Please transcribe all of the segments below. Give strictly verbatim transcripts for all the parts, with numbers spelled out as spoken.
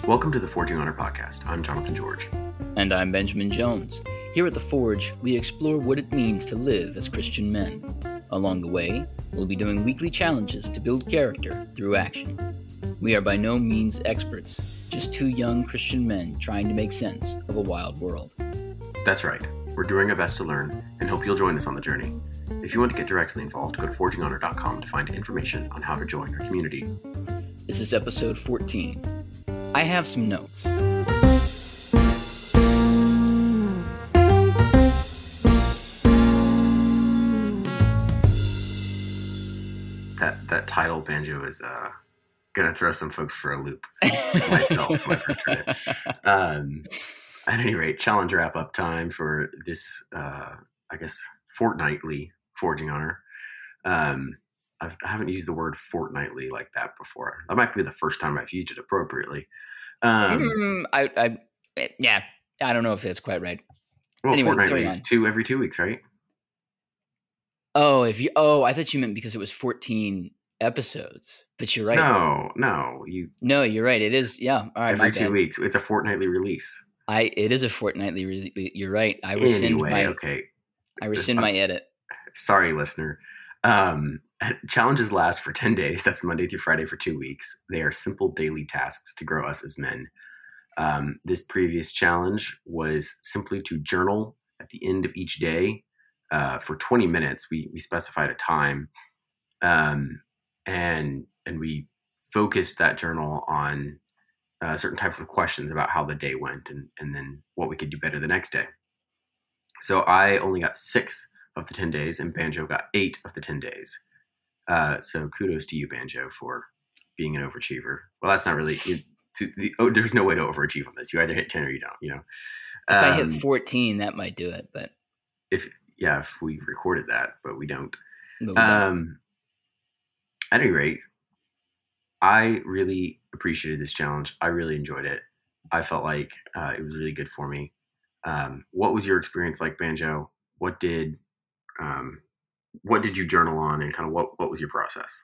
Welcome to the Forging Honor podcast. I'm Jonathan George. And I'm Benjamin Jones. Here at The Forge, we explore what it means to live as Christian men. Along the way, we'll be doing weekly challenges to build character through action. We are by no means experts, just two young Christian men trying to make sense of a wild world. That's right. We're doing our best to learn and hope you'll join us on the journey. If you want to get directly involved, go to forging honor dot com to find information on how to join our community. This is episode fourteen. I have some notes. That that title, Banjo, is uh, gonna throw some folks for a loop. Myself, when I first heard it. Um, at any rate, challenge wrap up time for this, uh, I guess, fortnightly Forging Honor. Um, I've, I haven't used the word fortnightly like that before. That might be the first time I've used it appropriately. Um, mm, I, I, yeah, I don't know if it's quite right. Well, Anyway, fortnightly carry is on. two every two weeks, right? Oh, if you, oh, I thought you meant because it was fourteen episodes. But you're right. No, no, you No, you're right. It is. Yeah. All right. every my two bad. weeks. It's a fortnightly release. I. It is a fortnightly. Re- you're right. I rescind Anyway, my. okay. I rescind my edit. Sorry, listener. Um, challenges last for ten days. That's Monday through Friday for two weeks. They are simple daily tasks to grow us as men. Um, this previous challenge was simply to journal at the end of each day uh, for twenty minutes. We we specified a time, um, and and we focused that journal on uh, certain types of questions about how the day went, and and then what we could do better the next day. So I only got six of the ten days, and Banjo got eight of the ten days. Uh, so kudos to you, Banjo, for being an overachiever. Well, that's not really. You, to the, oh, there's no way to overachieve on this. You either hit ten or you don't. You know. If I Um, hit fourteen, that might do it. But, if yeah, if we recorded that, but we don't. but we don't. Um, at any rate, I really appreciated this challenge. I really enjoyed it. I felt like uh, it was really good for me. Um, what was your experience like, Banjo? What did um, what did you journal on, and kind of what what was your process?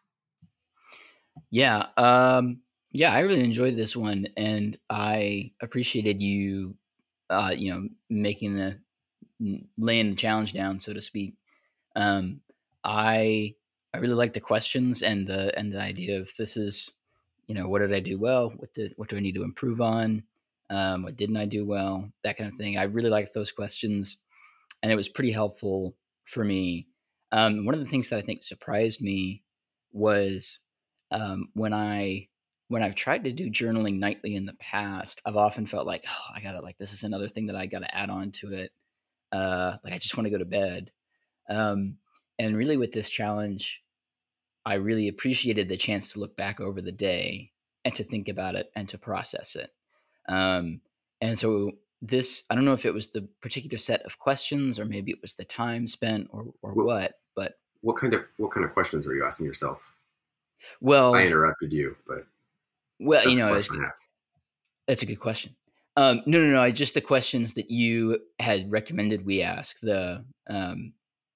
Yeah. Um. Yeah, I really enjoyed this one, and I appreciated you. Uh. You know, making the laying the challenge down, so to speak. Um. I. I really like the questions and the and the idea of this is, you know, what did I do well? What did what do I need to improve on? Um, what didn't I do well? That kind of thing. I really liked those questions, and it was pretty helpful for me. Um, one of the things that I think surprised me was um, when I when I've tried to do journaling nightly in the past, I've often felt like, oh, I gotta like this is another thing that I gotta add on to it. Uh, like I just want to go to bed. Um, and really, with this challenge, I really appreciated the chance to look back over the day and to think about it and to process it. Um, and so this, I don't know if it was the particular set of questions or maybe it was the time spent or, or Well, what, but What kind of what kind of questions were you asking yourself? well, I interrupted you, but well, you that's a know, it's, question I have. that's a good question. Um, no, no, no. I just the questions that you had recommended we ask the, um,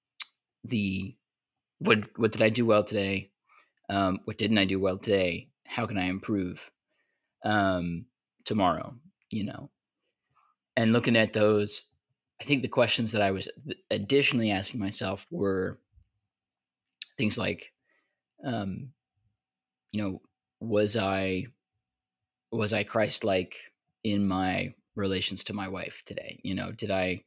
the, what, what did I do well today? Um, what didn't I do well today? How can I improve, um, tomorrow, you know? And looking at those, I think the questions that I was additionally asking myself were things like, um, you know, was I was I Christ-like in my relations to my wife today? You know, did I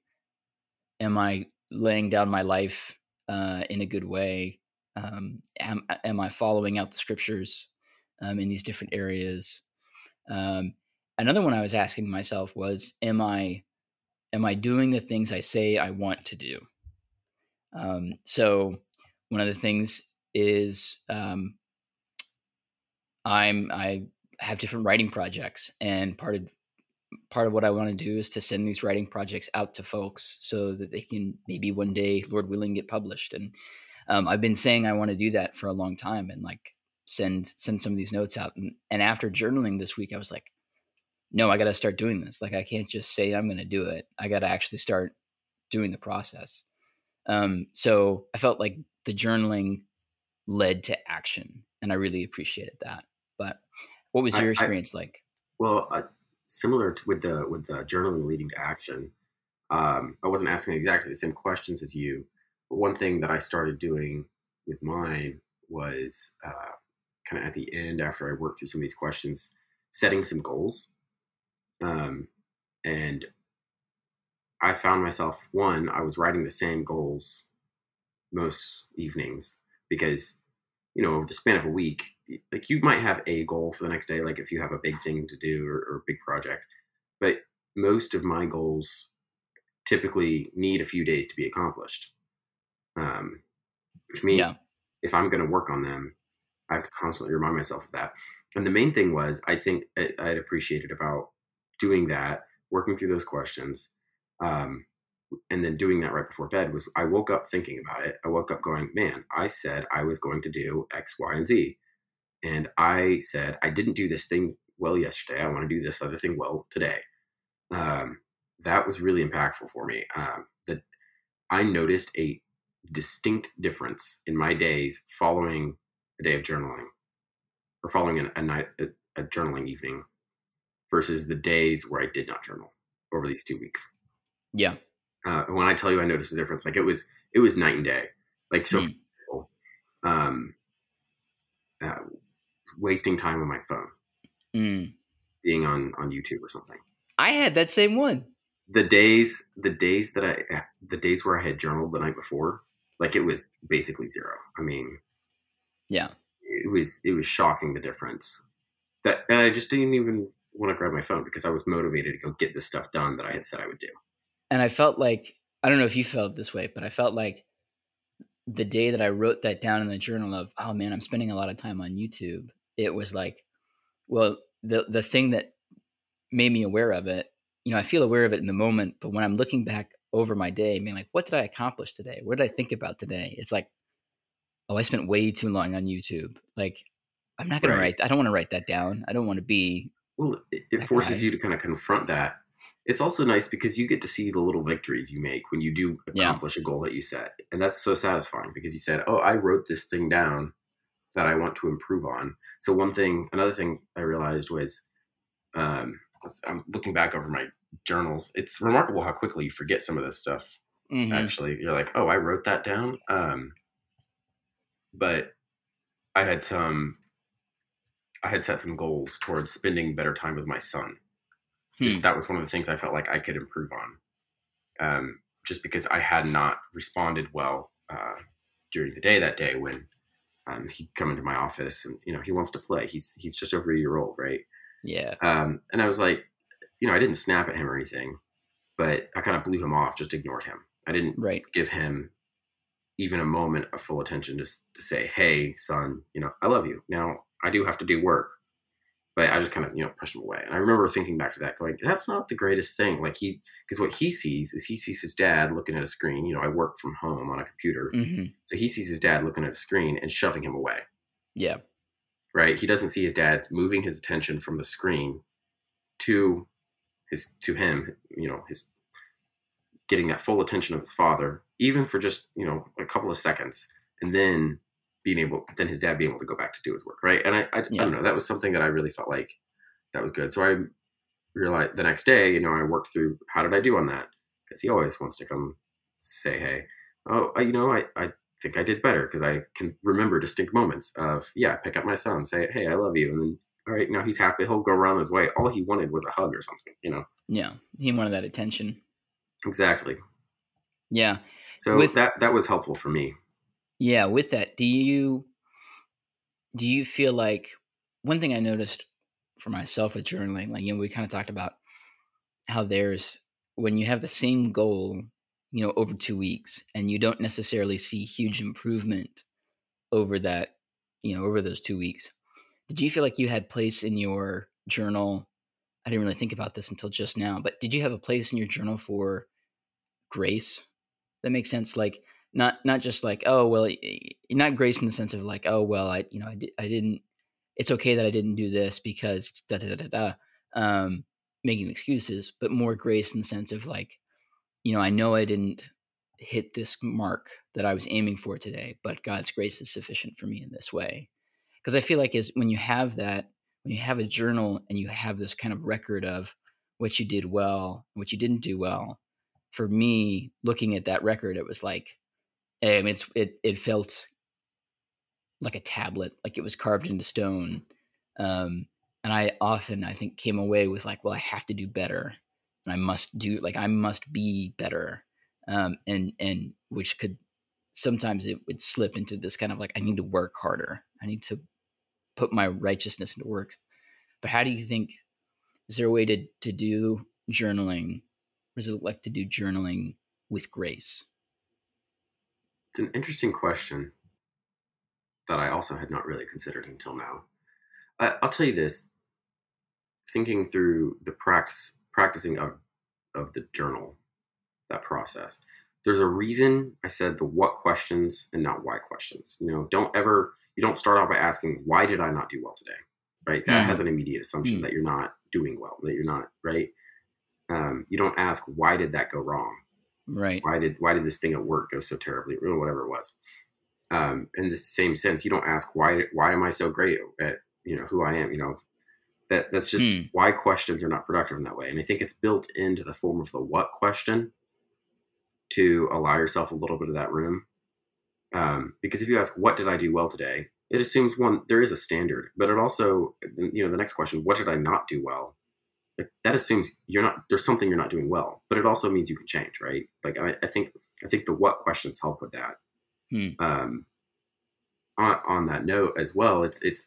am I laying down my life uh, in a good way? Um, am am I following out the scriptures um, in these different areas? Um, another one I was asking myself was, am I am I doing the things I say I want to do? Um, so one of the things is um, I'm I have different writing projects, and part of part of what I want to do is to send these writing projects out to folks so that they can maybe one day, Lord willing, get published. And um, I've been saying I want to do that for a long time, and like send send some of these notes out. And, and after journaling this week, I was like, no, I got to start doing this. Like I can't just say I'm going to do it. I got to actually start doing the process. Um, so I felt like the journaling led to action, and I really appreciated that. But what was I, your I experience like? Well, uh, similar to with the with the journaling leading to action, um, I wasn't asking exactly the same questions as you, but one thing that I started doing with mine was uh, kind of at the end after I worked through some of these questions, setting some goals. Um, and I found myself one, I was writing the same goals most evenings because you know over the span of a week, like you might have a goal for the next day, like if you have a big thing to do or, or a big project, but most of my goals typically need a few days to be accomplished, um, which means Yeah. if I'm going to work on them, I have to constantly remind myself of that. And the main thing was, I think I, I'd appreciated about doing that, working through those questions, um, and then doing that right before bed was I woke up thinking about it. I woke up going, man, I said I was going to do X, Y, and Z. And I said, I didn't do this thing well yesterday. I want to do this other thing well today. Um, that was really impactful for me. Um, that I noticed a distinct difference in my days following a day of journaling or following a, a night, a, a journaling evening versus the days where I did not journal over these two weeks. Yeah. Uh, when I tell you I noticed a difference, like it was, it was night and day. Like, so, for Mm. example, um, uh, wasting time on my phone, Mm. being on, on YouTube or something. I had that same one. The days, the days that I, the days where I had journaled the night before, like it was basically zero. I mean, Yeah. it was, it was shocking the difference that and I just didn't even want to grab my phone because I was motivated to go get the stuff done that I had said I would do. And I felt like, I don't know if you felt this way, but I felt like the day that I wrote that down in the journal of, oh man, I'm spending a lot of time on YouTube, it was like, well, the the thing that made me aware of it, you know, I feel aware of it in the moment, but when I'm looking back over my day, I mean, like, what did I accomplish today? What did I think about today? It's like, oh, I spent way too long on YouTube. Like, I'm not gonna Right. write. I don't want to write that down. I don't want to be Well, it, it that forces guy. you to kind of confront that. It's also nice because you get to see the little victories you make when you do Yeah. accomplish a goal that you set. And that's so satisfying because you said, oh, I wrote this thing down that I want to improve on. So, one thing, another thing I realized was um, I'm looking back over my journals. It's remarkable how quickly you forget some of this stuff. Hmm. Actually, you're like, oh, I wrote that down. Um, but I had some, I had set some goals towards spending better time with my son. Just Hmm. that was one of the things I felt like I could improve on. Um, just because I had not responded well uh, during the day that day when um, he'd come into my office and you know he wants to play. He's he's just over a year old, right? Yeah. Um, and I was like, you know, I didn't snap at him or anything, but I kind of blew him off, just ignored him. I didn't Right. give him even a moment of full attention just to say, hey, son, you know, I love you. Now I do have to do work, but I just kind of, you know, pushed him away. And I remember thinking back to that going, that's not the greatest thing. Like he, because what he sees is he sees his dad looking at a screen. You know, I work from home on a computer. Hmm. So he sees his dad looking at a screen and shoving him away, Yeah. right? He doesn't see his dad moving his attention from the screen to his, to him, you know, his getting that full attention of his father, even for just, you know, a couple of seconds. And then being able, then his dad being able to go back to do his work, right? And I, I, I Yeah. don't know, that was something that I really felt like that was good. So I realized the next day, you know, I worked through how did I do on that? Because he always wants to come say, hey, oh, I, you know, I, I think I did better because I can remember distinct moments of, yeah, pick up my son, say, hey, I love you. And then, all right, now he's happy. He'll go around his way. All he wanted was a hug or something, you know? Yeah. He wanted that attention. Exactly. Yeah. So With that, that was helpful for me. yeah, with that, do you do you feel like one thing I noticed for myself with journaling, like, you know, we kind of talked about how there's when you have the same goal, you know, over two weeks and you don't necessarily see huge improvement over that, you know, over those two weeks. Did you feel like you had place in your journal? I didn't really think about this until just now, but did you have a place in your journal for grace? That makes sense. Like not not just like, oh well, y- y- not grace in the sense of like, oh well, I you know I, di- I didn't. It's okay that I didn't do this because da da da da da. Um, making excuses, but more grace in the sense of like, you know, I know I didn't hit this mark that I was aiming for today, but God's grace is sufficient for me in this way. Because I feel like is when you have that when you have a journal and you have this kind of record of what you did well, what you didn't do well, for me, looking at that record, it was like, I mean, it's it it felt like a tablet, like it was carved into stone. Um, and I often, I think, came away with like, well, I have to do better, and I must do like I must be better, um, and and which could sometimes it would slip into this kind of like I need to work harder. I need to put my righteousness into work. But how do you think? Is there a way to to do journaling? What does it look like to do journaling with grace? It's an interesting question that I also had not really considered until now. I, I'll tell you this: thinking through the practice, practicing of of the journal, that process. There's a reason I said the what questions and not why questions. You know, don't ever you don't start out by asking why did I not do well today, right? That Mm. has an immediate assumption Mm. that you're not doing well, that you're not right. Um, you don't ask why did that go wrong, Right. why did why did this thing at work go so terribly, or whatever it was. Um, in the same sense, you don't ask why why am I so great at you know who I am. You know that that's just Mm. why questions are not productive in that way. And I think it's built into the form of the what question to allow yourself a little bit of that room. Um, because if you ask, what did I do well today? It assumes one, there is a standard, but it also, you know, the next question, what did I not do well? Like, that assumes you're not, there's something you're not doing well, but it also means you can change, right? Like, I, I think, I think the what questions help with that. Mm. Um, on, on that note as well, it's, it's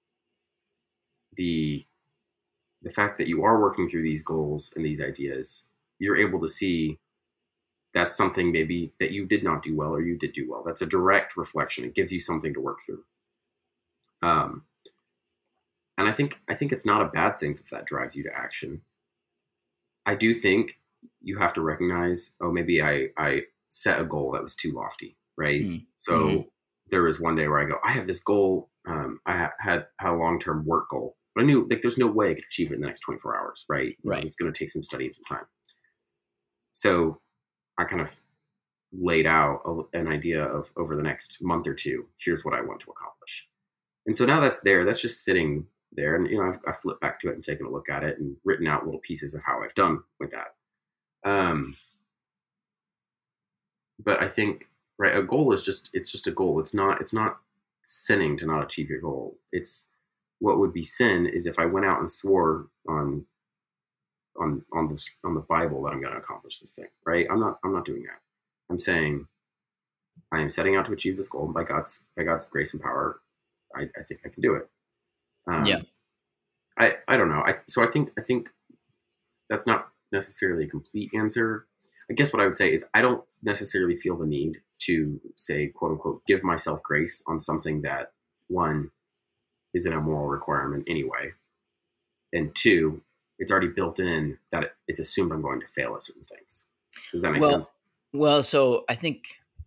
the, the fact that you are working through these goals and these ideas, you're able to see that's something maybe that you did not do well or you did do well. That's a direct reflection. It gives you something to work through. Um, and I think I think it's not a bad thing if that drives you to action. I do think you have to recognize, oh, maybe I, I set a goal that was too lofty, right? Mm. So Mm-hmm. there was one day where I go, I have this goal. Um, I ha- had, had a long-term work goal, but I knew like there's no way I could achieve it in the next twenty-four hours, right? You Right. know, it's going to take some study and some time. So I kind of laid out a, an idea of over the next month or two, here's what I want to accomplish. And so now that's there, that's just sitting there. And, you know, I've, I've flipped back to it and taken a look at it and written out little pieces of how I've done with that. Um, but I think, right, a goal is just, it's just a goal. It's not, it's not sinning to not achieve your goal. It's what would be sin is if I went out and swore on, on, on the, on the Bible that I'm going to accomplish this thing, right? I'm not, I'm not doing that. I'm saying I am setting out to achieve this goal, and by God's by God's grace and power, I, I think I can do it. Um, Yeah. I I don't know. I so I think I think that's not necessarily a complete answer. I guess what I would say is I don't necessarily feel the need to say, quote unquote, give myself grace on something that one isn't a moral requirement anyway, and two, it's already built in that it's assumed I'm going to fail at certain things. Does that make Well, sense? well, so I think,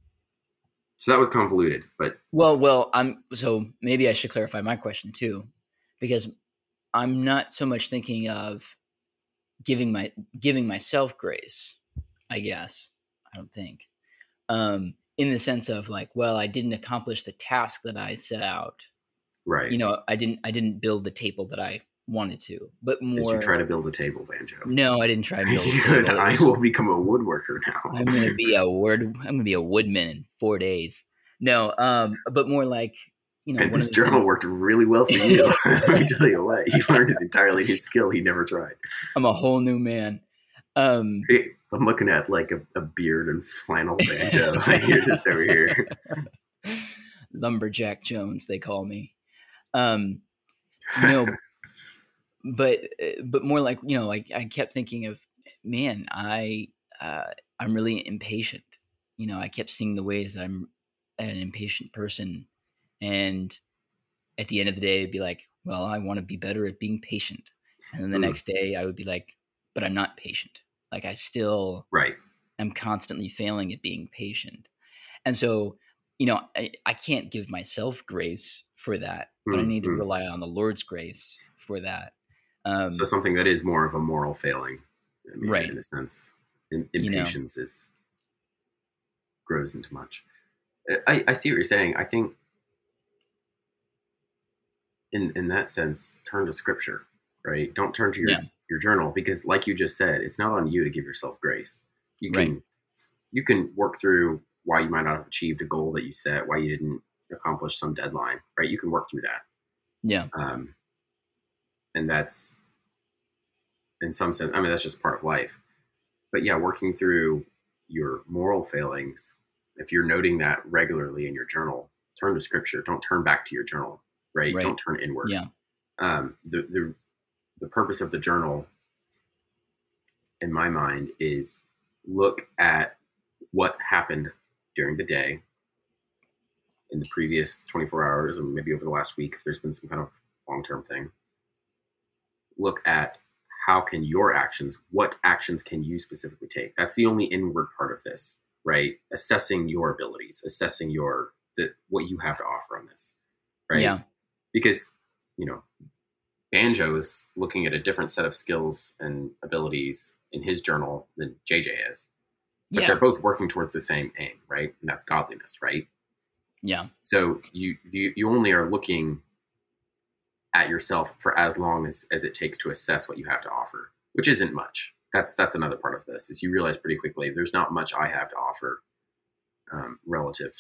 So that was convoluted, but well, well, I'm, so maybe I should clarify my question too, because I'm not so much thinking of giving my, giving myself grace, I guess. I don't think, um, in the sense of like, well, I didn't accomplish the task that I set out. right. You know, I didn't, I didn't build the table that I wanted to, but Did you more, try to build a table, Banjo? no, I didn't try and build a Because table. It I was- will become a woodworker now. I'm gonna be a word. I'm gonna be a woodman in four days. No, um, but more like, you know, And one this of the journal things, worked really well for you. Let me tell you what, he learned an entirely new skill he never tried. I'm a whole new man. Um, Hey, I'm looking at like a, a beard and flannel Banjo. You're just over here. Lumberjack Jones, they call me. Um, no, but uh, but more like, you know, like I kept thinking of, man, I uh, I'm really impatient. You know, I kept seeing the ways that I'm an impatient person, and at the end of the day, it'd be like, well, I want to be better at being patient. And then the Mm. next day, I would be like, but I'm not patient. Like I still Right. am constantly failing at being patient. And so, you know, I, I can't give myself grace for that, but I Mm, need to mm. rely on the Lord's grace for that. Um, So something that is more of a moral failing, I mean, Right. in a sense. In, You know. impatience is grows into much. I, I see what you're saying. I think in in that sense, turn to scripture, right? Don't turn to your Yeah. your journal, because like you just said, it's not on you to give yourself grace. You Right. can you can work through why you might not have achieved a goal that you set, why you didn't accomplish some deadline, right? You can work through that. Yeah. Um, and that's, in some sense, I mean, that's just part of life. But yeah, working through your moral failings, if you're noting that regularly in your journal, turn to scripture. Don't turn back to your journal, right? Right. Don't turn inward. Yeah. Um, the, the, the purpose of the journal, in my mind, is look at what happened during the day, in the previous twenty-four hours, or maybe over the last week, if there's been some kind of long-term thing. Look at how can your actions, what actions can you specifically take? That's the only inward part of this, right? Assessing your abilities, assessing your the, what you have to offer on this, right? Yeah. Because, you know, Banjo is looking at a different set of skills and abilities in his journal than J J is. But Yeah. they're both working towards the same aim, right? And that's godliness, right? Yeah. So you you, you only are looking at yourself for as long as, as it takes to assess what you have to offer, which isn't much. That's that's another part of this, is you realize pretty quickly there's not much I have to offer um, relative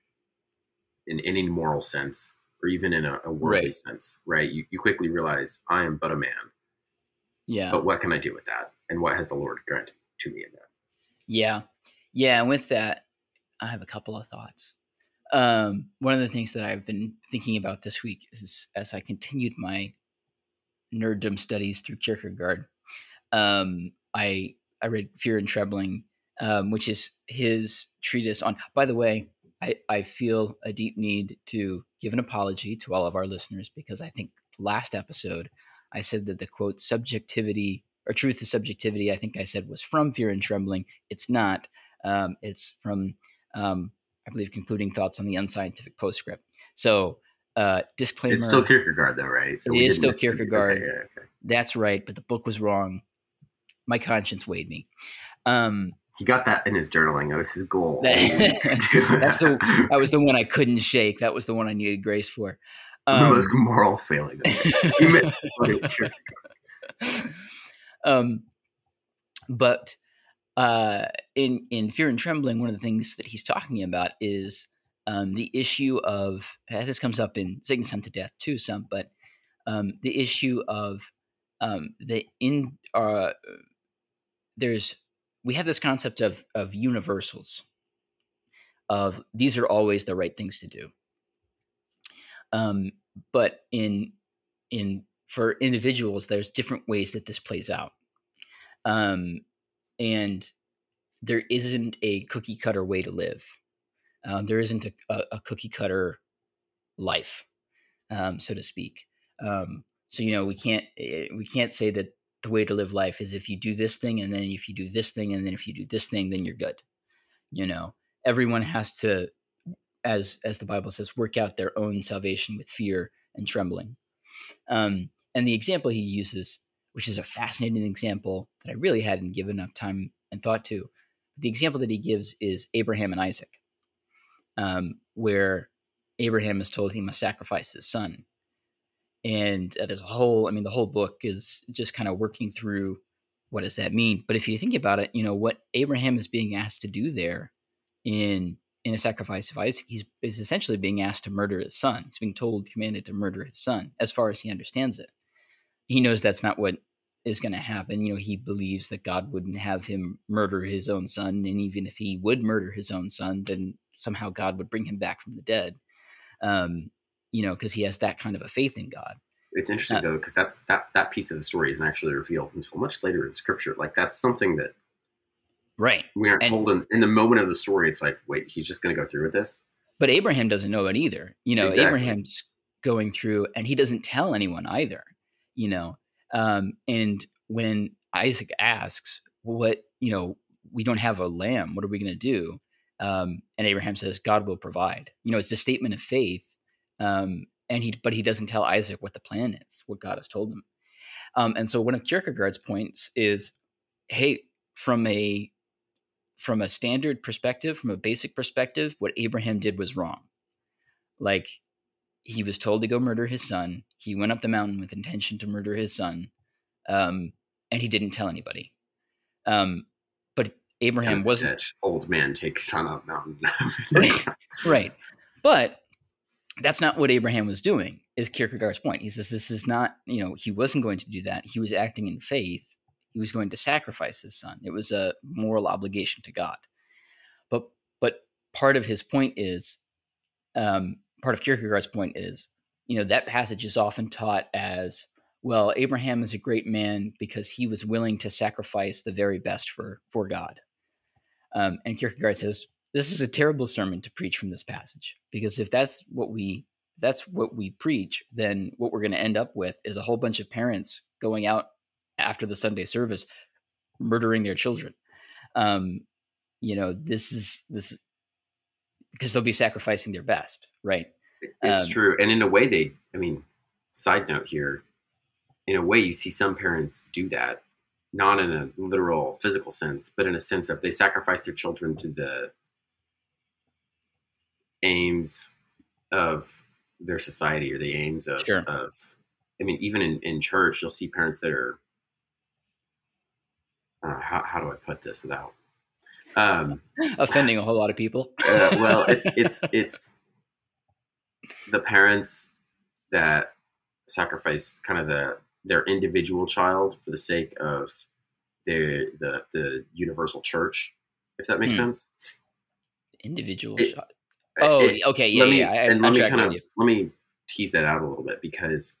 in, in any moral sense, or even in a, a worldly Right. sense, right? You, you quickly realize I am but a man, Yeah. but what can I do with that? And what has the Lord granted to me in that? Yeah. Yeah. And with that, I have a couple of thoughts. Um, one of the things that I've been thinking about this week is, as I continued my nerddom studies through Kierkegaard, um, I I read Fear and Trembling, um, which is his treatise on. By the way, I, I feel a deep need to give an apology to all of our listeners, because I think last episode I said that the quote "subjectivity" or "truth is subjectivity," I think I said, was from Fear and Trembling. It's not. Um, it's from um, I believe Concluding Thoughts on the Unscientific Postscript. So uh, disclaimer: It's still Kierkegaard, though, right? So it we is didn't still miss. Kierkegaard. Okay, yeah, okay. That's right, but the book was wrong. My conscience weighed me. Um, He got that in his journaling. That was his goal. that, that's the that was the one I couldn't shake. That was the one I needed grace for. Um, the most moral failing. You meant Kierkegaard. um, but uh, in in Fear and Trembling, one of the things that he's talking about is um, the issue of, this comes up in Satan Sent to Death too, some, but um, the issue of um, the in uh, there's we have this concept of of universals, of these are always the right things to do. Um, but in in for individuals, there's different ways that this plays out, um, and there isn't a cookie cutter way to live. Um, there isn't a, a, a cookie cutter life, um, so to speak. Um, so you know, we can't we can't say that the way to live life is if you do this thing, and then if you do this thing, and then if you do this thing, then you're good. You know, everyone has to, as as the Bible says, work out their own salvation with fear and trembling. Um, and the example he uses, which is a fascinating example that I really hadn't given enough time and thought to, the example that he gives is Abraham and Isaac, um, where Abraham is told he must sacrifice his son. And uh, there's a whole, I mean, the whole book is just kind of working through what does that mean. But if you think about it, you know, what Abraham is being asked to do there in in a sacrifice of Isaac, he's is essentially being asked to murder his son. He's being told, commanded to murder his son, as far as he understands it. He knows that's not what is going to happen. You know, he believes that God wouldn't have him murder his own son, and even if he would murder his own son, then somehow God would bring him back from the dead. Um, you know, because he has that kind of a faith in God. It's interesting, Uh, though, because that's that that piece of the story isn't actually revealed until much later in Scripture. Like, that's something that right. we aren't And, told in, in the moment of the story. It's like, wait, he's just going to go through with this? but Abraham doesn't know it either. You know, Exactly. Abraham's going through, and he doesn't tell anyone either. You know, um, and when Isaac asks, "What? You know, we don't have a lamb. What are we going to do?" Um, and Abraham says, "God will provide." You know, it's a statement of faith. Um, and he, but he doesn't tell Isaac what the plan is, what God has told him. Um, and so one of Kierkegaard's points is, hey, from a from a standard perspective, from a basic perspective, what Abraham did was wrong. Like, he was told to go murder his son. He went up the mountain with intention to murder his son, um, and he didn't tell anybody. Um, but Abraham Kind of wasn't sketch. Old man takes son up mountain. right, right. But that's not what Abraham was doing, is Kierkegaard's point. He says this is not, you know, he wasn't going to do that. He was acting in faith. He was going to sacrifice his son. It was a moral obligation to God. But but part of his point is, um, part of Kierkegaard's point is, you know, that passage is often taught as, well, Abraham is a great man because he was willing to sacrifice the very best for for God. Um, and Kierkegaard says, this is a terrible sermon to preach from this passage, because if that's what we if that's what we preach, then what we're going to end up with is a whole bunch of parents going out after the Sunday service, murdering their children. Um, you know, this is this because they'll be sacrificing their best, right? It's Um, true. And in a way, they, I mean, side note here, in a way, you see some parents do that, not in a literal physical sense, but in a sense of they sacrifice their children to the aims of their society or the aims of, Sure. of I mean, even in, in church, you'll see parents that are, uh, how, how do I put this without um, offending a whole lot of people. uh, well, it's, it's, it's the parents that sacrifice kind of the, their individual child for the sake of the, the, the universal church, if that makes Hmm. sense. Individual It- shot. Oh, it- okay, yeah, let me, yeah. I, and I'm let me tracking kind with of, you. let me tease that out a little bit, because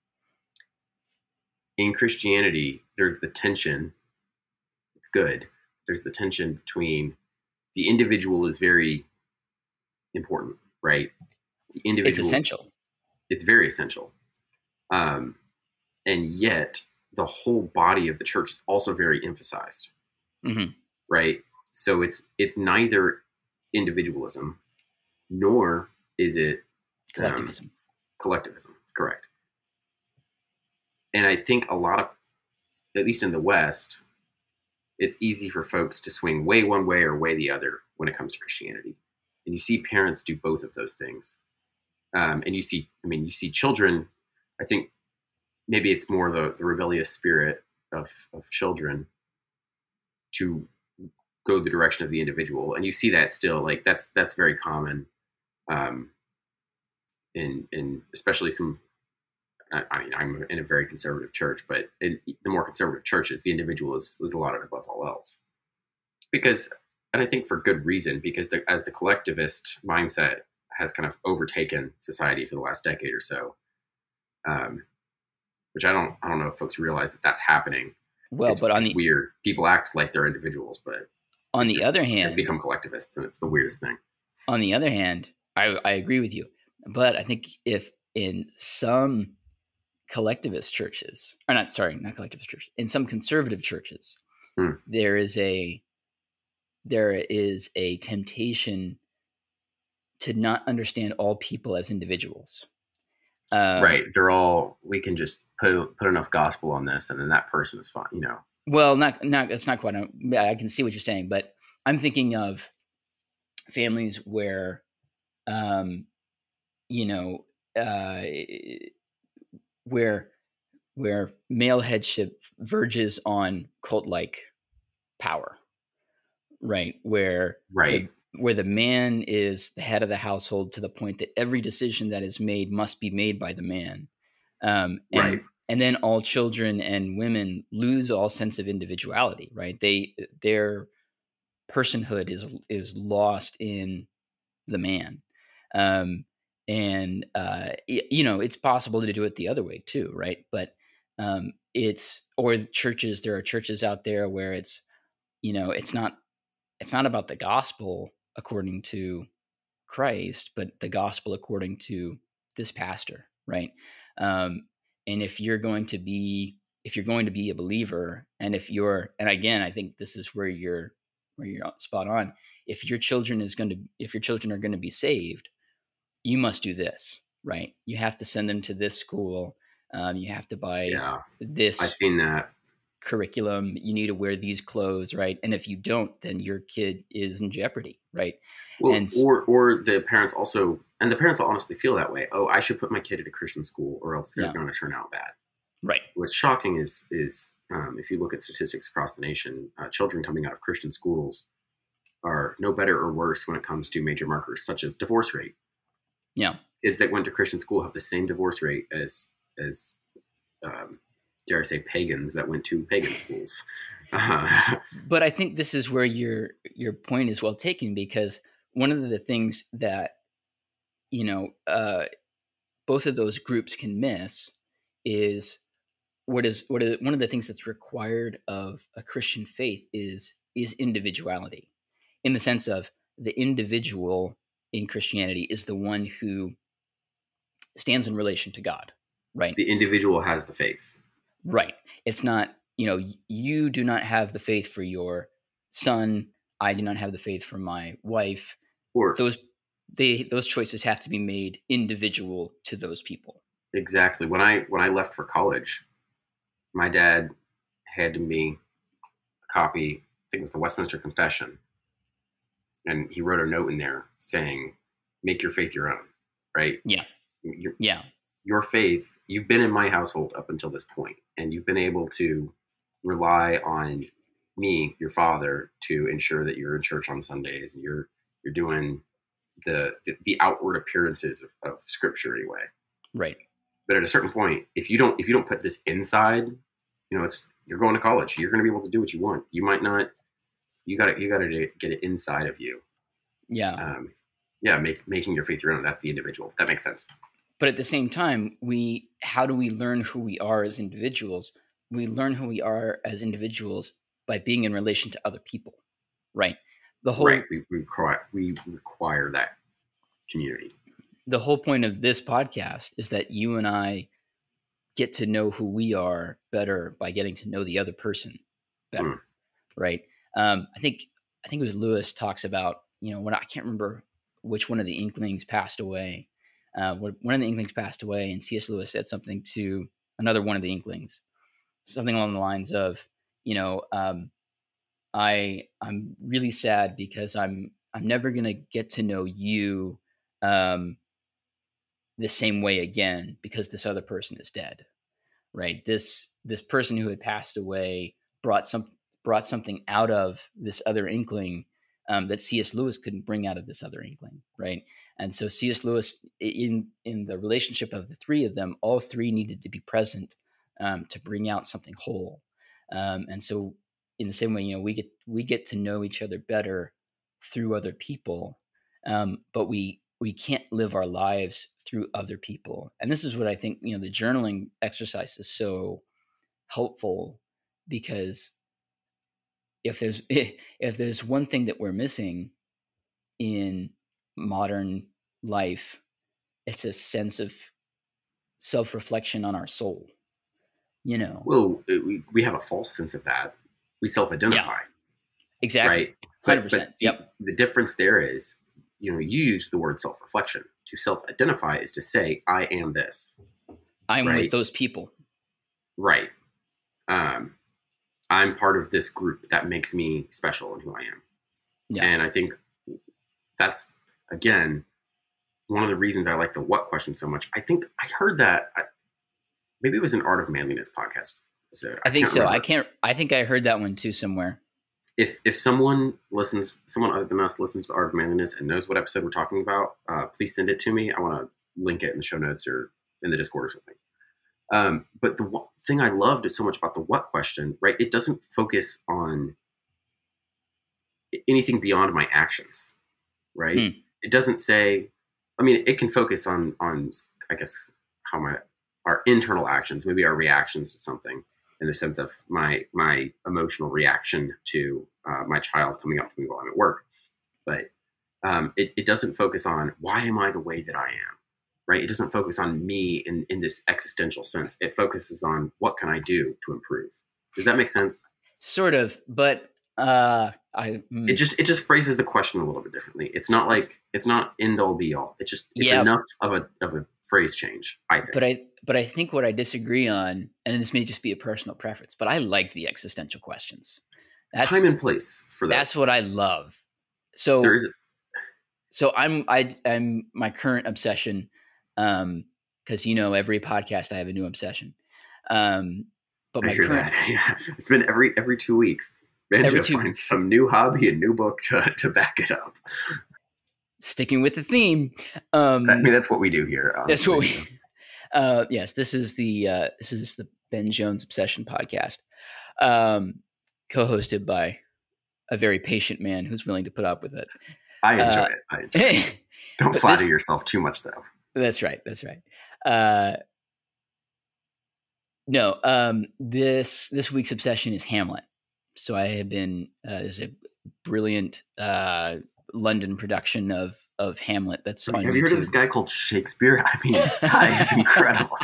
in Christianity, there's the tension. It's good. There's the tension between the individual is very important, right? The It's individual, essential. it's very essential. Um, and yet the whole body of the church is also very emphasized, hmm right? So it's, it's neither individualism, nor is it um, Collectivism. collectivism. Correct. And I think a lot of, at least in the West, it's easy for folks to swing way one way or way the other when it comes to Christianity. And you see parents do both of those things. Um, and you see, I mean, you see children, I think maybe it's more the, the rebellious spirit of, of children to go the direction of the individual. And you see that still, like that's, that's very common. Um, in, in especially some, I mean, I'm in a very conservative church, but in the more conservative churches, the individual is, is lauded above all else. Because, and I think for good reason, because the, as the collectivist mindset has kind of overtaken society for the last decade or so, um, which I don't, I don't know if folks realize that that's happening. Well, it's, but on it's the weird. People act like they're individuals, but on the other they've hand, become collectivists, and it's the weirdest thing. on the other hand, I, I agree with you. But I think if in some collectivist churches, or not, sorry, not collectivist churches, in some conservative churches, Hmm. there is a there is a temptation to not understand all people as individuals. Um, Right. They're all, we can just put put enough gospel on this, and then that person is fine, you know. Well, not not that's not quite. I can see what you're saying, but I'm thinking of families where, um, you know, uh, where where male headship verges on cult-like power, right? Where Right. the where the man is the head of the household to the point that every decision that is made must be made by the man, um, and Right. and then all children and women lose all sense of individuality, right? They their personhood is is lost in the man, um, and uh, y- you know it's possible to do it the other way too, right? But um, it's or the churches. There are churches out there where it's you know it's not it's not about the gospel according to Christ, but the gospel according to this pastor, right? Um, and if you're going to be if you're going to be a believer, and if you're and again, I think this is where you're where you're spot on. If your children is going to if your children are going to be saved, you must do this, right? You have to send them to this school. Um, you have to buy Yeah. I've this seen that. curriculum. You need to wear these clothes, right? And if you don't, then your kid is in jeopardy, right? Well, And or or the parents also, and the parents will honestly feel that way. Oh, I should put my kid at a Christian school or else they're Yeah. going to turn out bad. Right. What's shocking is, is um, if you look at statistics across the nation, uh, children coming out of Christian schools are no better or worse when it comes to major markers such as divorce rate. Yeah. Kids that went to Christian school have the same divorce rate as, as um, dare I say, pagans that went to pagan schools. Uh, But I think this is where your your point is well taken, because one of the things that, you know, uh, both of those groups can miss is what is what is one of the things that's required of a Christian faith is is individuality, in the sense of the individual in Christianity is the one who stands in relation to God, right? the individual has the faith. Right. It's not, you know, y- you do not have the faith for your son. I do not have the faith for my wife. Or Those they those choices have to be made individual to those people. exactly when I when I left for college, my dad handed me a copy. I think it was the Westminster Confession, and he wrote a note in there saying, "Make your faith your own." Right? Yeah. Your, Yeah. your faith. You've been in my household up until this point, and you've been able to rely on me, your father, to ensure that you're in church on Sundays and you're you're doing the the, the outward appearances of, of Scripture anyway. Right. But at a certain point, if you don't if you don't put this inside, you know, it's you're going to college. You're going to be able to do what you want. You might not. You got to you got to get it inside of you. Yeah. Um, yeah, make, making your faith your own. That's the individual. That makes sense. But at the same time, we how do we learn who we are as individuals? We learn who we are as individuals by being in relation to other people. Right. The whole Right. We, we require we require that community. the whole point of this podcast is that you and I get to know who we are better by getting to know the other person better. Mm. Right. Um, I think I think it was Lewis talks about, you know, when I can't remember which one of the Inklings passed away. Uh, when one of the Inklings passed away, and C S. Lewis said something to another one of the Inklings, something along the lines of, you know, um, I I'm really sad because I'm I'm never gonna get to know you um, the same way again because this other person is dead. Right. This this person who had passed away brought some brought something out of this other Inkling um, that C S. Lewis couldn't bring out of this other Inkling. Right. And so C S. Lewis, in in the relationship of the three of them, all three needed to be present um, to bring out something whole. Um, and so, in the same way, you know, we get we get to know each other better through other people, um, but we we can't live our lives through other people. And this is what I think, you know, the journaling exercise is so helpful, because if there's if there's one thing that we're missing in modern life, it's a sense of self-reflection on our soul, you know. Well, it, we we have a false sense of that. We self-identify, Yeah, exactly. right? one hundred But percent. but see, Yep. the difference there is, you know, you use the word self-reflection. To self-identify is to say, I am this. I'm Right. with those people. Right. Um, I'm part of this group that makes me special in who I am. Yeah. And I think that's, again, one of the reasons I like the what question so much. I think I heard that, I, maybe it was an Art of Manliness podcast. So I think can't so. remember. I can't I think I heard that one too somewhere. If if someone listens, someone other than us listens to Art of Manliness and knows what episode we're talking about, uh, please send it to me. I want to link it in the show notes or in the Discord or something. Um, but the one thing I loved so much about the what question, right? It doesn't focus on anything beyond my actions, right? Hmm. It doesn't say, I mean, it can focus on, on, I guess, how my, our internal actions, maybe our reactions to something, in the sense of my, my emotional reaction to uh, my child coming up to me while I'm at work. But um, it, it doesn't focus on, why am I the way that I am? Right? It doesn't focus on me in, in this existential sense. It focuses on, what can I do to improve? Does that make sense? Sort of, but uh, I mm, It just it just phrases the question a little bit differently. It's not like it's not end all be all. It just it's Yeah. enough of a of a phrase change, I think. but I but I think what I disagree on, and this may just be a personal preference, but I like the existential questions. That's Time and place for that. that's what I love. So There is so I'm I I'm my current obsession, um, because you know every podcast I have a new obsession. Um, but I my hear current that. Yeah, it's been every every two weeks. every Benja two finds weeks, some new hobby and new book to to back it up. sticking with the theme. I mean, Um, that's what we do here, that's what honestly. we. You know? Uh, yes, this is the uh, this is the Ben Jones Obsession podcast, um, co-hosted by a very patient man who's willing to put up with it. I enjoy Uh, it. I enjoy it. Don't but flatter this yourself too much, though. that's right. That's right. Uh, no, um, this this week's obsession is Hamlet. So I have been uh, there's a brilliant uh, London production of of Hamlet that's on Have you heard of this YouTube. guy called Shakespeare? I mean, guy is incredible.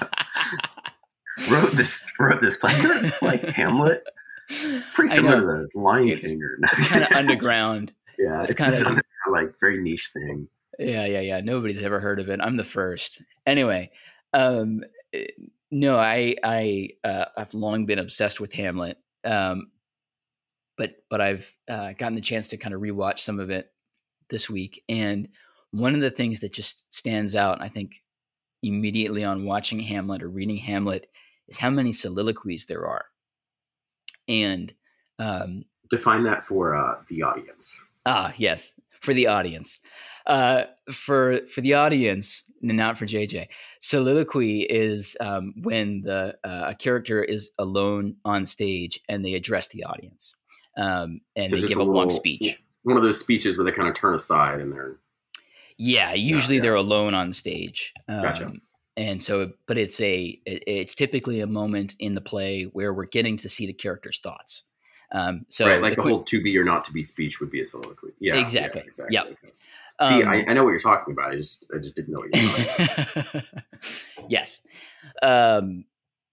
wrote this wrote this play. It's like Hamlet. It's pretty I similar know. to the Lion It's King, or it's kind of underground. yeah, It's it's kind this of other, like very niche thing. yeah, yeah, yeah. Nobody's ever heard of it. I'm the first. Anyway, um, eh, no, I I uh, I've long been obsessed with Hamlet. Um, but but I've uh, gotten the chance to kind of rewatch some of it this week, and one of the things that just stands out, I think, immediately on watching Hamlet or reading Hamlet is how many soliloquies there are, and um, Define that for uh, the audience. ah, yes, for the audience. Uh, for for the audience, not for J J. Soliloquy is um, when the uh, a character is alone on stage and they address the audience, um, and So they just give a a long little speech. one of those speeches where they kind of turn aside and they're Yeah, usually yeah. they're alone on stage. Um, Gotcha. And so, but it's a it, it's typically a moment in the play where we're getting to see the character's thoughts. Um, so right, like the the quick, whole "to be or not to be" speech would be a soliloquy. Yeah, exactly. yeah, exactly. Yep. Okay. See, Um, I, I know what you're talking about. I just I just didn't know what you were talking about. yes. Um,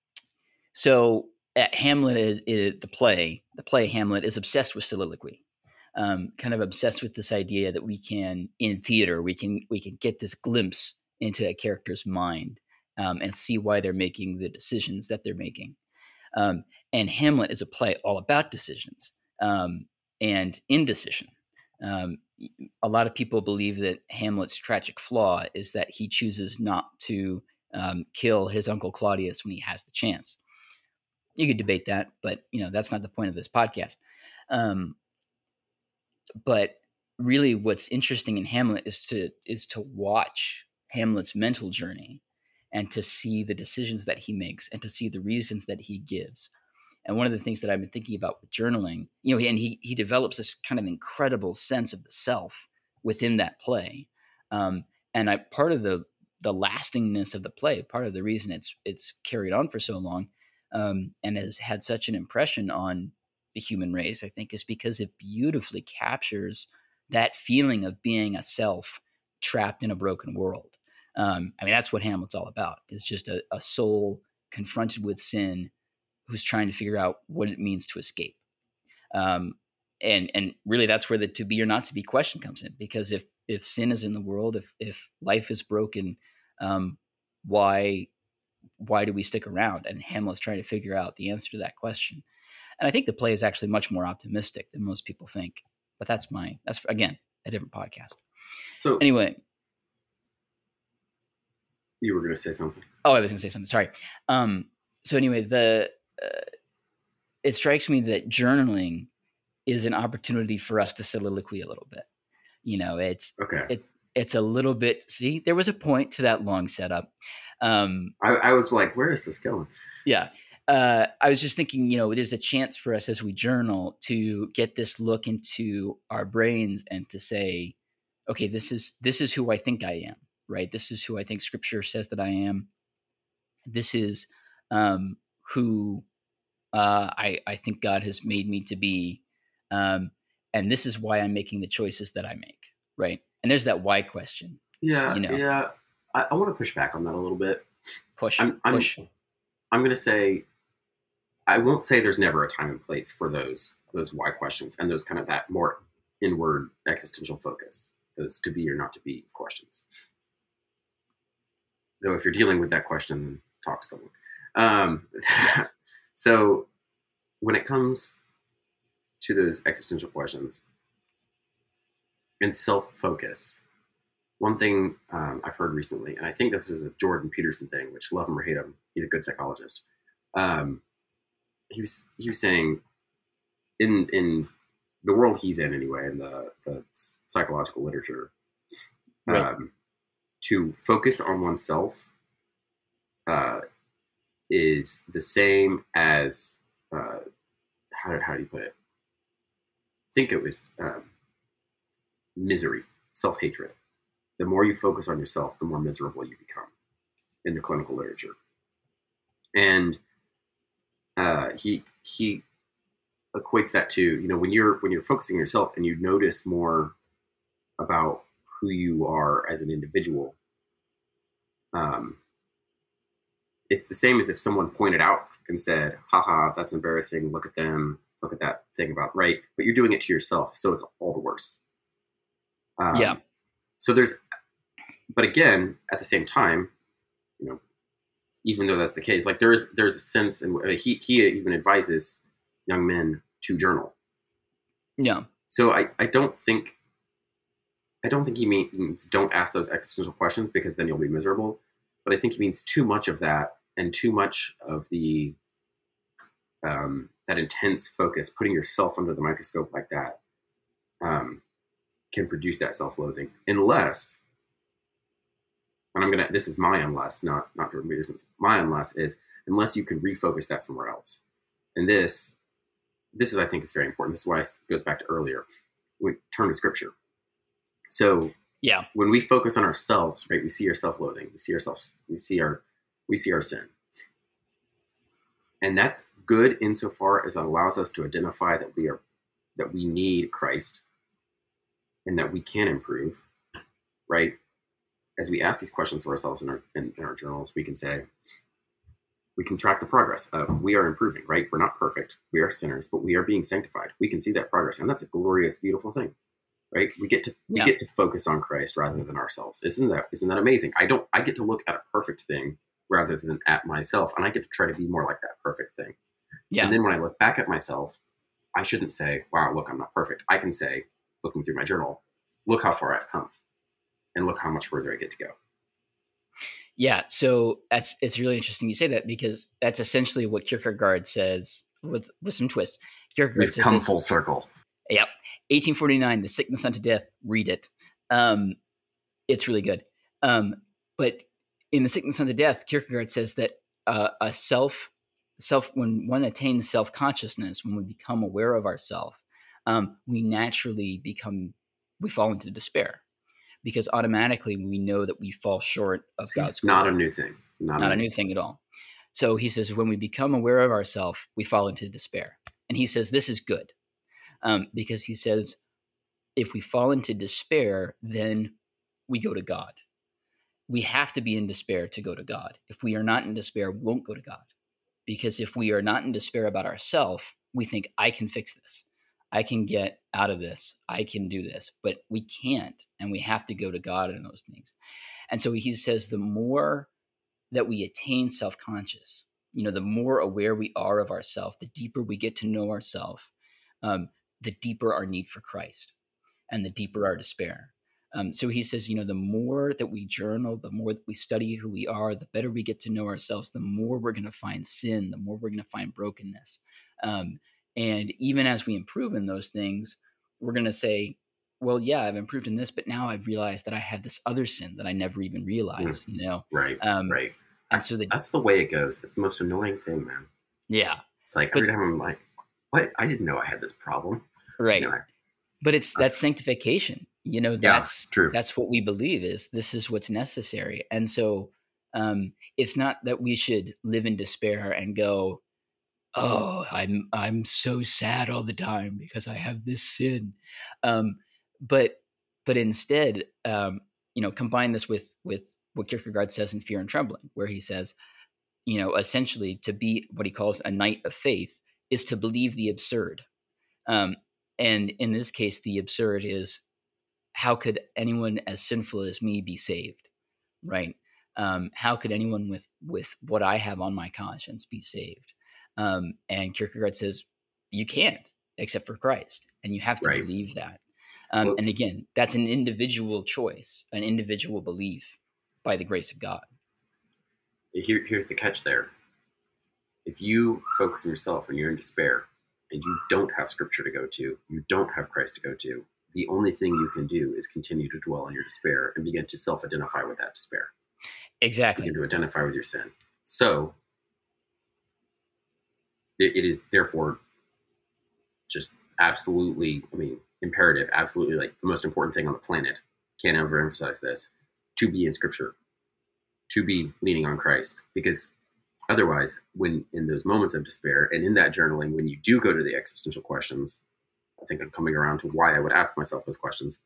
so at Hamlet is, is the play. The play Hamlet is obsessed with soliloquy. Um, kind of obsessed with this idea that we can in theater we can we can get this glimpse into a character's mind, um, and see why they're making the decisions that they're making. Um, and Hamlet is a play all about decisions, um, and indecision. Um, a lot of people believe that Hamlet's tragic flaw is that he chooses not to um, kill his uncle Claudius when he has the chance. You could debate that, but you know that's not the point of this podcast. Um, but really, what's interesting in Hamlet is to is to watch Hamlet's mental journey and to see the decisions that he makes and to see the reasons that he gives. And one of the things that I've been thinking about with journaling, you know, and he he develops this kind of incredible sense of the self within that play. Um, and I part of the the lastingness of the play, part of the reason it's it's carried on for so long, um, and has had such an impression on the human race, I think, is because it beautifully captures that feeling of being a self trapped in a broken world. Um, I mean, that's what Hamlet's all about. It's just a, a soul confronted with sin who's trying to figure out what it means to escape. Um, and and really, that's where the to be or not to be question comes in. Because if if sin is in the world, if if life is broken, um, why why do we stick around? And Hamlet's trying to figure out the answer to that question. And I think the play is actually much more optimistic than most people think. But that's my that's again a different podcast. So Anyway, you were going to say something. oh, I was going to say something. Sorry. Um, so anyway, the uh, it strikes me that journaling is an opportunity for us to soliloquy a little bit. You know, it's Okay. it it's a little bit. See, there was a point to that long setup. Um, I, I was like, where is this going? Yeah. Uh, I was just thinking, you know, there's a chance for us as we journal to get this look into our brains and to say, okay, this is this is who I think I am, right? This is who I think Scripture says that I am. This is um, who uh, I I think God has made me to be, um, and this is why I'm making the choices that I make, right? And there's that why question. Yeah, You know, yeah. I, I want to push back on that a little bit. push, I'm, I'm, push. I'm going to say, I won't say there's never a time and place for those those why questions and those kind of that more inward existential focus, those to be or not to be questions. Though if you're dealing with that question, then talk to someone. Um, Yes. So when it comes to those existential questions and self-focus, one thing um, I've heard recently, and I think this is a Jordan Peterson thing, which love him or hate him, he's a good psychologist. Um, he was he was saying in in the world he's in anyway, in the, the psychological literature, Right. um, to focus on oneself uh, is the same as uh, how how do you put it? I think it was um, misery, self hatred. The more you focus on yourself, the more miserable you become in the clinical literature. And uh, he he equates that to, you know, when you're when you're focusing on yourself and you notice more about who you are as an individual, um, it's the same as if someone pointed out and said, haha, that's embarrassing, look at them, look at that thing about, right? But you're doing it to yourself, so it's all the worse. Um, Yeah. So there's, but again, at the same time, you know, even though that's the case, like there's there's a sense, and he he even advises young men to journal. Yeah. So I, I don't think I don't think he means don't ask those existential questions because then you'll be miserable. But I think he means too much of that and too much of the um, that intense focus, putting yourself under the microscope like that, um, can produce that self-loathing. Unless, and I'm gonna, this is my unless, not not Jordan Peterson's. My unless is unless you can refocus that somewhere else. And this, this is I think is very important. This is why it goes back to earlier. We turn to Scripture. So Yeah. when we focus on ourselves, right, we see our self-loathing, we see ourselves, we see our, we see our sin, and that's good insofar as it allows us to identify that we are, that we need Christ, and that we can improve, right? As we ask these questions to ourselves in our in, in our journals, we can say, we can track the progress of we are improving, right? We're not perfect, we are sinners, but we are being sanctified. We can see that progress, and that's a glorious, beautiful thing. Right, we get to we Yeah. get to focus on Christ rather than ourselves. Isn't that isn't that amazing? I don't. I get to look at a perfect thing rather than at myself, and I get to try to be more like that perfect thing. Yeah. And then when I look back at myself, I shouldn't say, "Wow, look, I'm not perfect." I can say, looking through my journal, "Look how far I've come, and look how much further I get to go." Yeah, so that's it's really interesting you say that because that's essentially what Kierkegaard says with with some twists. Kierkegaard We've says come this. full circle. Yep, eighteen forty-nine, The Sickness Unto Death. Read it. Um, it's really good. Um, but in The Sickness Unto Death, Kierkegaard says that uh, a self self when one attains self consciousness, when we become aware of ourself, um, we naturally become we fall into despair because automatically we know that we fall short of See, God's not glory. a new thing. Not, Not a a new thing at all. So he says, when we become aware of ourselves, we fall into despair. And he says, this is good um, because he says, if we fall into despair, then we go to God. We have to be in despair to go to God. If we are not in despair, we won't go to God. Because if we are not in despair about ourselves, we think, I can fix this. I can get out of this. I can do this. But we can't. And we have to go to God in those things. And so he says, the more that we attain self-conscious, you know, the more aware we are of ourselves, the deeper we get to know ourselves, um, the deeper our need for Christ and the deeper our despair. Um, so he says, you know, the more that we journal, the more that we study who we are, the better we get to know ourselves, the more we're going to find sin, the more we're going to find brokenness. Um, and even as we improve in those things, we're going to say, well, yeah, I've improved in this, but now I've realized that I have this other sin that I never even realized, Mm, you know? right, Um, right. and I, so the, that's the way it goes. It's the most annoying thing, man. yeah, It's like but every time I'm like, "What? I didn't know I had this problem." You know, right. I, But it's that's that's, sanctification. You know, yeah, that's it's true. that's what we believe is this is what's necessary. And so um it's not that we should live in despair and go, "Oh, I'm I'm so sad all the time because I have this sin." Um but but instead, um you know, combine this with with what Kierkegaard says in Fear and Trembling, where he says, you know, essentially to be what he calls a knight of faith is to believe the absurd. Um and in this case, the absurd is how could anyone as sinful as me be saved, right? Um, how could anyone with with what I have on my conscience be saved? Um, and Kierkegaard says you can't except for Christ, and you have to Right. believe that. Um, Well, and again, that's an individual choice, an individual belief by the grace of God. here, here's the catch there. If you focus on yourself and you're in despair and you don't have scripture to go to, you don't have Christ to go to, the only thing you can do is continue to dwell on your despair and begin to self identify with that despair, begin Exactly. to identify with your sin. So it, it is therefore just absolutely, I mean, imperative, absolutely like the most important thing on the planet. Can't overemphasize this, to be in scripture, to be leaning on Christ. Because otherwise, when in those moments of despair and in that journaling, when you do go to the existential questions, I think I'm coming around to why I would ask myself those questions.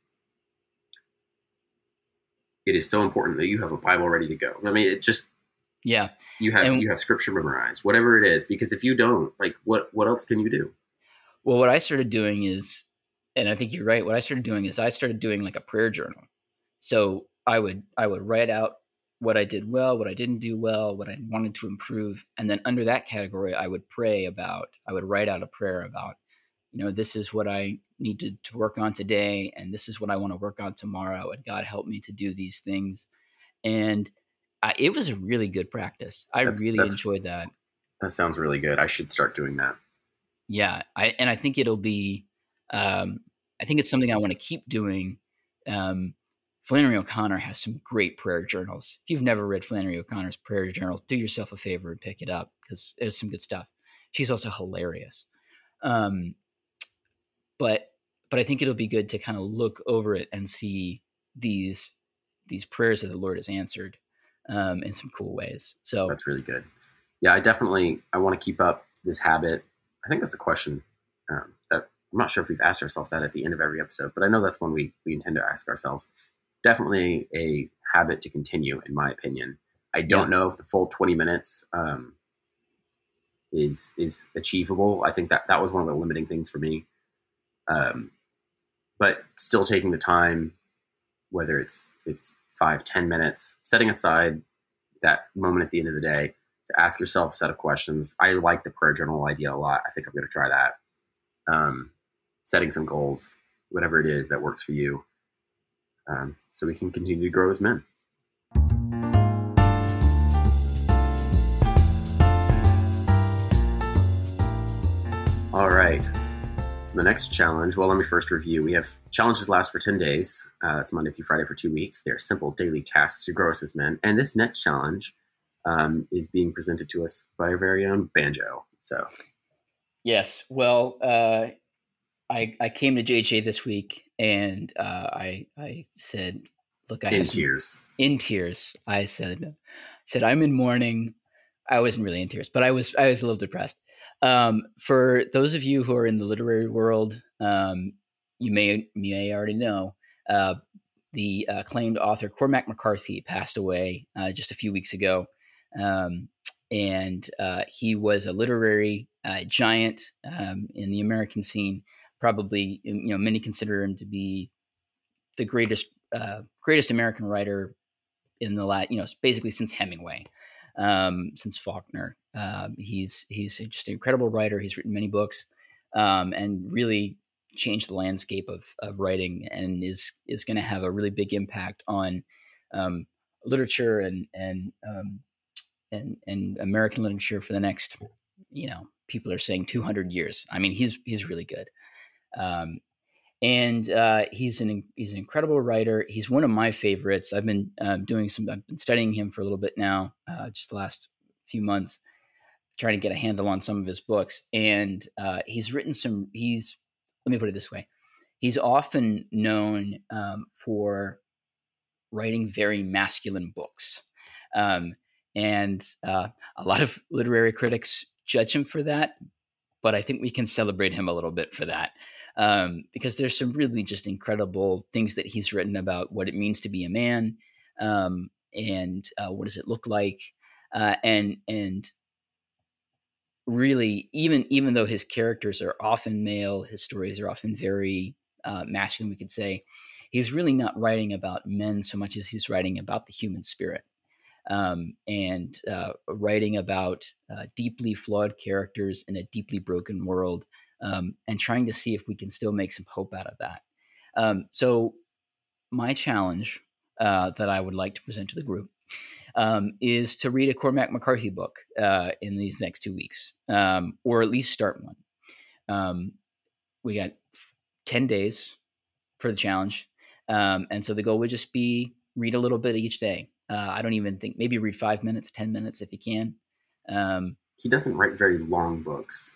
It is so important that you have a Bible ready to go. I mean, it just, Yeah. you have And you have scripture memorized, whatever it is, because if you don't, like what what else can you do? well, what I started doing is, and I think you're right. What I started doing is I started doing like a prayer journal. So I would I would write out what I did well, what I didn't do well, what I wanted to improve, and then under that category, I would pray about. I would write out a prayer about, you know, this is what I need to, to work on today, and this is what I want to work on tomorrow, and God help me to do these things. And I, it was a really good practice. I That's really that's enjoyed that. that sounds really good. I should start doing that. Yeah, I and I think it'll be. Um, I think it's something I want to keep doing. Um, Flannery O'Connor has some great prayer journals. If you've never read Flannery O'Connor's prayer journal, do yourself a favor and pick it up because there's some good stuff. She's also hilarious. Um, but but I think it'll be good to kind of look over it and see these these prayers that the Lord has answered um, in some cool ways. So That's really good. Yeah, I definitely I want to keep up this habit. I think that's a question um, that I'm not sure if we've asked ourselves that at the end of every episode, but I know that's one we we intend to ask ourselves. Definitely a habit to continue, in my opinion. I yeah, don't know if the full twenty minutes um, is is achievable. I think that that was one of the limiting things for me. Um, but still taking the time, whether it's it's five, ten minutes, setting aside that moment at the end of the day to ask yourself a set of questions. I like the prayer journal idea a lot. I think I'm going to try that. Um, setting some goals, whatever it is that works for you, um, so we can continue to grow as men. All right. The next challenge, well, let me first review. We have challenges last for ten days. Uh, that's Monday through Friday for two weeks. They're simple daily tasks to grow us as men. And this next challenge um, is being presented to us by our very own Banjo. So, yes. Well, uh, I I came to J H A this week and uh, I I said, look, I in have some tears. in tears. I said said I'm in mourning. I wasn't really in tears, but I was I was a little depressed. Um, for those of you who are in the literary world, um, you may you may already know uh, the uh, acclaimed author Cormac McCarthy passed away uh, just a few weeks ago, um, and uh, he was a literary uh, giant um, in the American scene. Probably, you know, many consider him to be the greatest uh, greatest American writer in the last, you know, basically since Hemingway, um, since Faulkner. Um, he's he's just an incredible writer. He's written many books, um, and really changed the landscape of of writing, and is is going to have a really big impact on um, literature and and um, and and American literature for the next, you know, people are saying two hundred years. I mean, he's he's really good. Um, and uh, he's an he's an incredible writer. He's one of my favorites. I've been um, doing some. I've been studying him for a little bit now, uh, just the last few months, trying to get a handle on some of his books. And uh, he's written some. He's let me put it this way: he's often known um, for writing very masculine books, um, and uh, a lot of literary critics judge him for that, but I think we can celebrate him a little bit for that, um, because there's some really just incredible things that he's written about what it means to be a man, um, and uh, what does it look like, uh, and and really even even though his characters are often male, his stories are often very uh, masculine. We could say he's really not writing about men so much as he's writing about the human spirit, um, and uh, writing about uh, deeply flawed characters in a deeply broken world, um, and trying to see if we can still make some hope out of that. Um, so my challenge uh, that I would like to present to the group um, is to read a Cormac McCarthy book uh, in these next two weeks, um, or at least start one. Um, we got ten days for the challenge. Um, and so the goal would just be read a little bit each day. Uh, I don't even think, maybe read five minutes, ten minutes if you can. Um, he doesn't write very long books.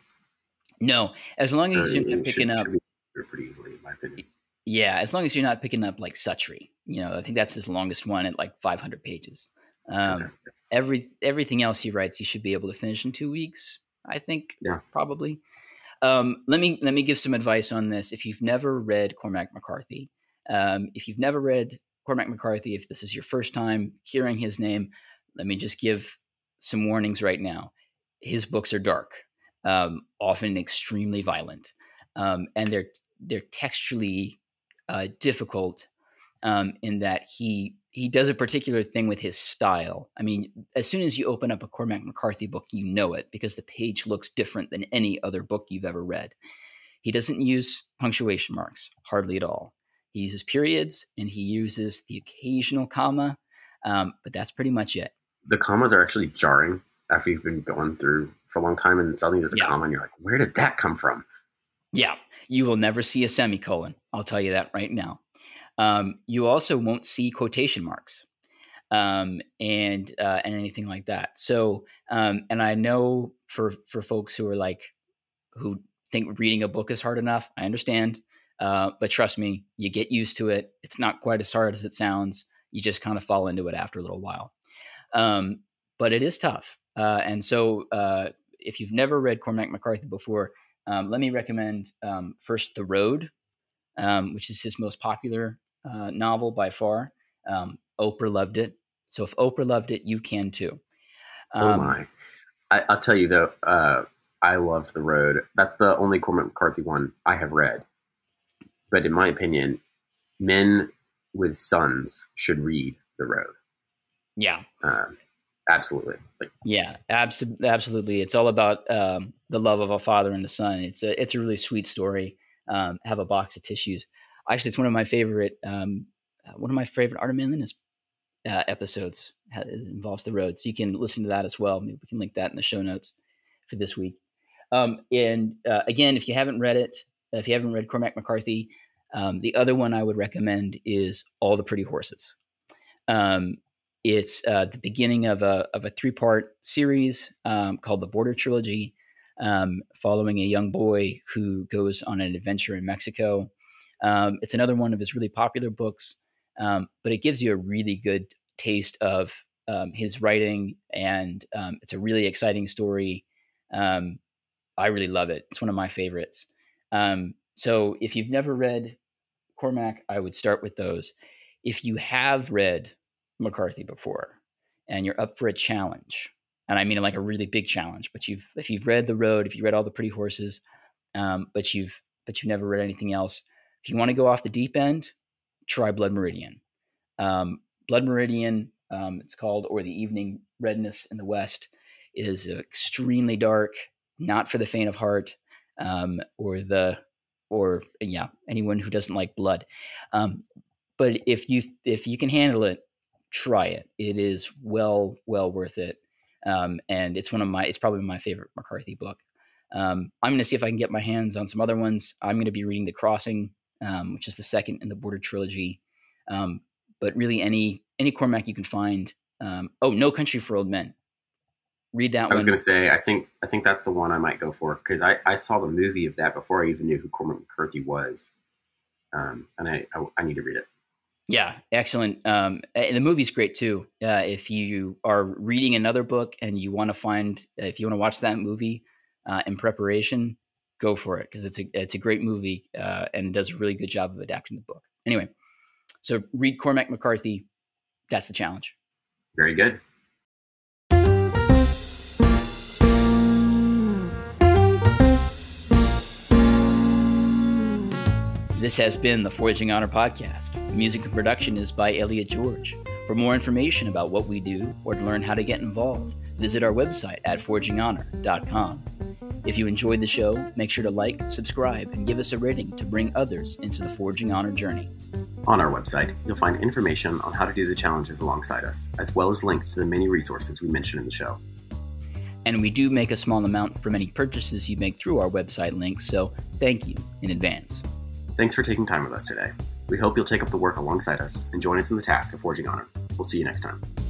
No, as long So as you're not it picking should, up. should be pretty easily, in my opinion. Yeah, as long as you're not picking up like Suttree. You know, I think that's his longest one at like five hundred pages. Um, Okay. every Everything else he writes, he should be able to finish in two weeks. I think, Yeah. probably. Um, let me let me give some advice on this. If you've never read Cormac McCarthy, um, if you've never read Cormac McCarthy, if this is your first time hearing his name, let me just give some warnings right now. His books are dark, um, often extremely violent, um, and they're they're textually uh, difficult um, in that he he does a particular thing with his style. I mean, as soon as you open up a Cormac McCarthy book, you know it because the page looks different than any other book you've ever read. He doesn't use punctuation marks, hardly at all. He uses periods and he uses the occasional comma, um, but that's pretty much it. The commas are actually jarring after you've been going through for a long time, and suddenly there's a Yeah. comma, and you're like, where did that come from? Yeah, you will never see a semicolon. I'll tell you that right now. Um, you also won't see quotation marks um, and uh, and anything like that. So, um, and I know for for folks who are like who think reading a book is hard enough, I understand. Uh, but trust me, you get used to it. It's not quite as hard as it sounds. You just kind of fall into it after a little while. Um, but it is tough. Uh, and so, uh, if you've never read Cormac McCarthy before, um, let me recommend um, first The Road, um, which is his most popular uh, novel by far. Um, Oprah loved it. So if Oprah loved it, you can too. Um, oh my. I, I'll tell you though, uh, I loved The Road. That's the only Cormac McCarthy one I have read. But in my opinion, men with sons should read The Road. Yeah. Uh, absolutely. Like, yeah, abso- absolutely. It's all about um, the love of a father and a son. It's a it's a really sweet story. Um, have a box of tissues. Actually, it's one of my favorite um, uh, one of my favorite Art of Manliness uh, episodes. It involves The Road, so you can listen to that as well. Maybe we can link that in the show notes for this week. Um, and uh, again, if you haven't read it, if you haven't read Cormac McCarthy, um, the other one I would recommend is All the Pretty Horses. Um, it's uh, the beginning of a of a three part series um, called the Border Trilogy, um, following a young boy who goes on an adventure in Mexico. Um, it's another one of his really popular books, um, but it gives you a really good taste of um, his writing, and um, it's a really exciting story. Um, I really love it. It's one of my favorites. Um, so if you've never read Cormac, I would start with those. If you have read McCarthy before and you're up for a challenge, and I mean like a really big challenge, but you've if you've read The Road, if you read All the Pretty Horses, um, but you've but you've never read anything else, if you want to go off the deep end, try Blood Meridian. Um, Blood Meridian, um, it's called, or The Evening Redness in the West, is extremely dark, not for the faint of heart, um, or the or yeah, anyone who doesn't like blood. Um, but if you if you can handle it, try it. It is well well worth it, um, and it's one of my it's probably my favorite McCarthy book. Um, I'm going to see if I can get my hands on some other ones. I'm going to be reading The Crossing, um, which is the second in the Border Trilogy. Um, but really, any any Cormac you can find. Um, oh, No Country for Old Men. Read that one. I was going to say, I think I think that's the one I might go for, because I, I saw the movie of that before I even knew who Cormac McCarthy was, um, and I, I I need to read it. Yeah, excellent. Um, and the movie's great too. Uh, if you are reading another book and you want to find, if you want to watch that movie uh, in preparation, go for it, because it's a it's a great movie uh, and does a really good job of adapting the book. Anyway, so read Cormac McCarthy. That's the challenge. Very good. This has been the Forging Honor Podcast. Music and production is by Elliot George. For more information about what we do or to learn how to get involved, visit our website at forging honor dot com. If you enjoyed the show, make sure to like, subscribe, and give us a rating to bring others into the Forging Honor journey. On our website, you'll find information on how to do the challenges alongside us, as well as links to the many resources we mentioned in the show. And we do make a small amount from any purchases you make through our website links, so thank you in advance. Thanks for taking time with us today. We hope you'll take up the work alongside us and join us in the task of Forging Honor. We'll see you next time.